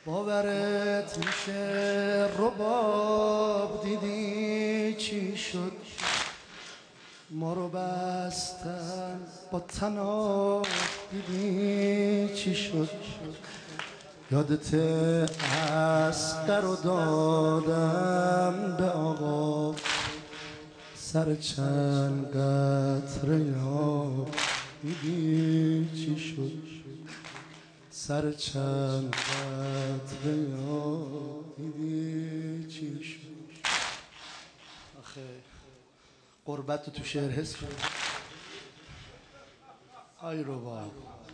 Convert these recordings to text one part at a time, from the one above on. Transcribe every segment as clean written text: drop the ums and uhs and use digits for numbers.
باورت میشه رباب دیدی چی شد؟ ما رو بستن با طناب دیدی چی شد؟ یادت اسقر رو دادم به آقا سر چند قطره آب دیدی چی شد؟ سر چند قطره آب دیدی چی شد؟ آخه قربت تو شعر حس کن. آی رباب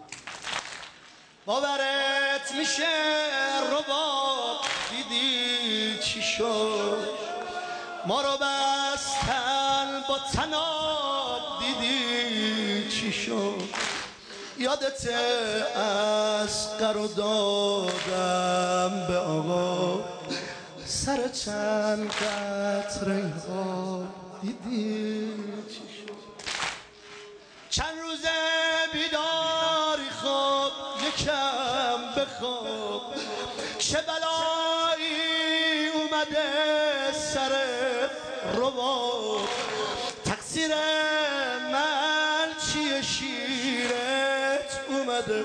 باورت میشه رباب دیدی چی شد؟ ما رو بستن با طناب دیدی چی شد؟ یادت اسقر رو دادم به آقا سر چند قطره آب دیدی چی شد؟ چند روزه بیداری خواب یکم بخواب چه بلایی اومده سر رباب تقصیر من چیه شیرت اومده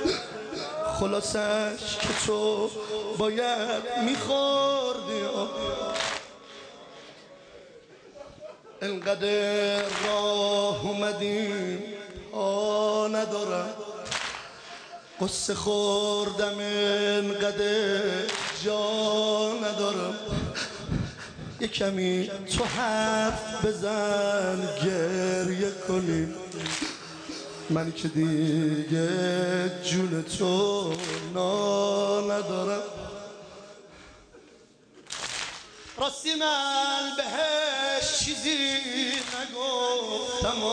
خلاصش که تو باید میخوردی انقدر راه اومدیم پا ندارم قصه خوردم انقدر جا ندارم یه کمی تو حرف بزن گریه کنیم من که دیگه جون تو نا ندارم راستی من بهش چیزی نگفتم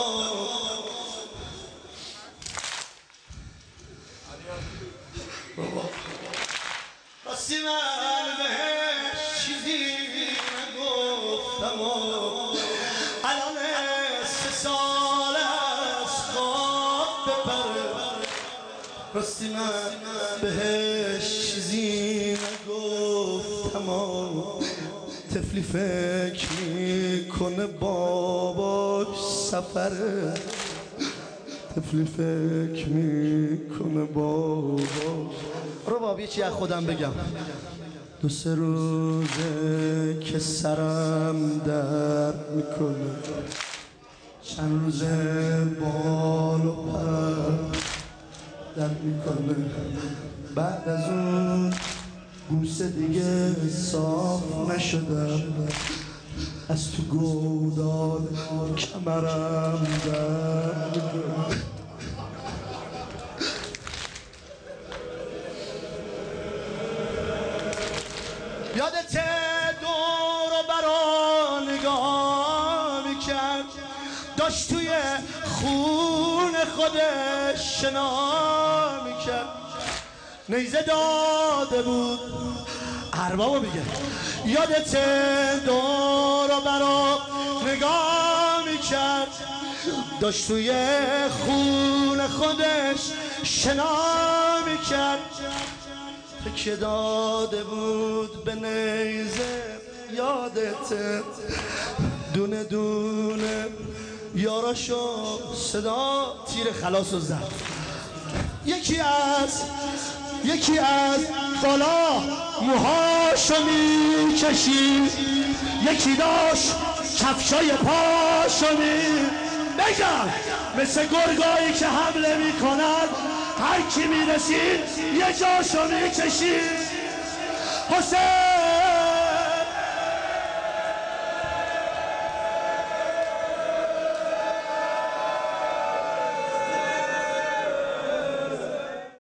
راستی من بهش چیزی نگفتم الان 3 سال از خواب بپره راستی من بهش چیزی نگفتم طفلی فکر میکنه باباش سفره طفلی فکر میکنه باباش رباب یه چی از خودم بگم 2-3 روزه که سرم درد میکنه چند روزه بال و پر درد میکنه بعد از اون بوسه دیگه صاف نشدم از تو گودال کمرم درد میکنه یادت دور و برا نگاه میکرد داشت توی خون خودش شنا میکرد نیزه داده بود اربابو میگه یادت دور و برا نگاه میکرد داشت توی خون خودش شنا میکرد که داده بود به نیزه یادت دونه دونه یاراشو صدا تیر خلاص و زد یکی از بالا موهاشو میکشید یکی داشت کفشای پاشو بگم مثل گرگایی که حمله میکنند هر کی میرسید یه جاشو میکشید حسین